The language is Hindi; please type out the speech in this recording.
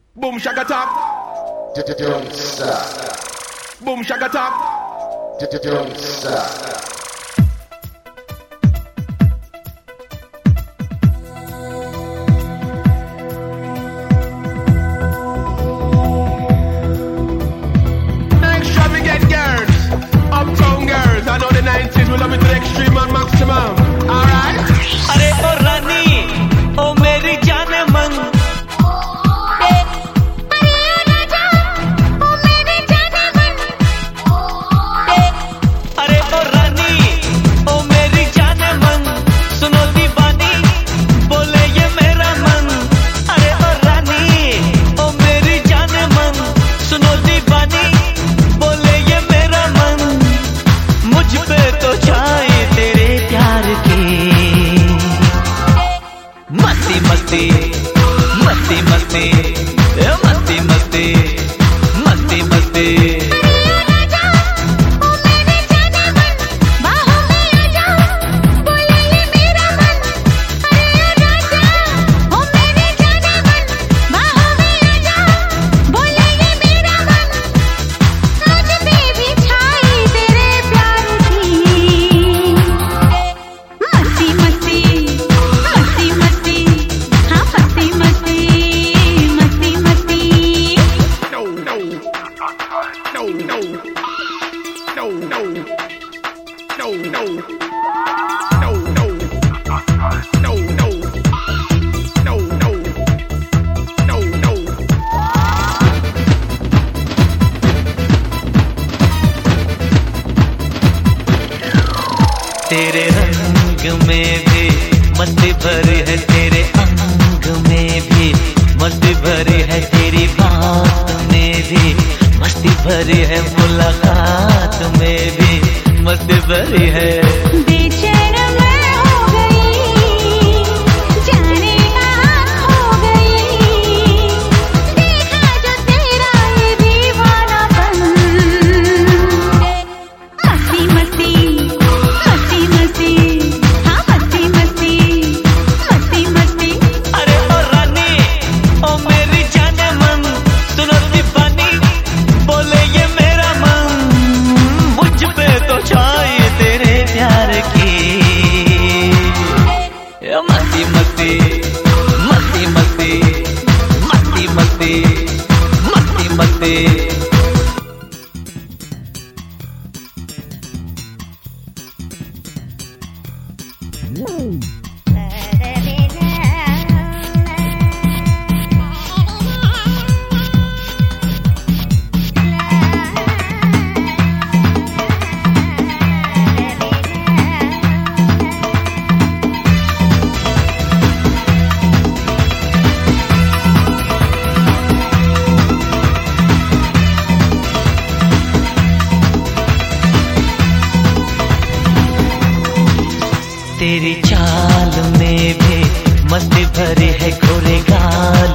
Boom shaka top. Don't stop. Boom shaka top. Don't stop. Extravagant girls, uptown girls. I know the 90s we love it to the extreme and maximum. Alright? अरे ओ रानी ओ मेरी जाने मन अरे ओ रानी ओ मेरी जाने मन सुनो दीवानी बोले ये मेरा मन अरे ओ रानी ओ मेरी जाने मन सुनो दीवानी बोले ये मेरा मन मुझ पे तो छाए तेरे प्यार की मस्ती मस्ती मस्ती मस्ती मस्ती मस्ती मस्ती मस्ती तेरे रंग में भी मस्ती भरी है तेरे अंग में भी मस्ती भरी है तेरी बात में भी मस्ती भरी है मुलाकात में भी मस्ती भरी है बेचैन मैं हो गई जाने कहाँ खो गई देखा जो तेरा ये दीवानापन मस्ती मस्ती मस्ती मस्ती हाँ मस्ती मस्ती मस्ती मस्ती अरे ओ रानी ओ मेरी जाने मन सुनो दीवानी बोले ये मेरा मन मुझ पे तो छाए तेरे प्यार की मस्ती मस्ती मस्ती मस्ती मस्ती मस्ती मस्ती मस्ती तेरी चाल में भी मस्ती भरी है गोरे गाल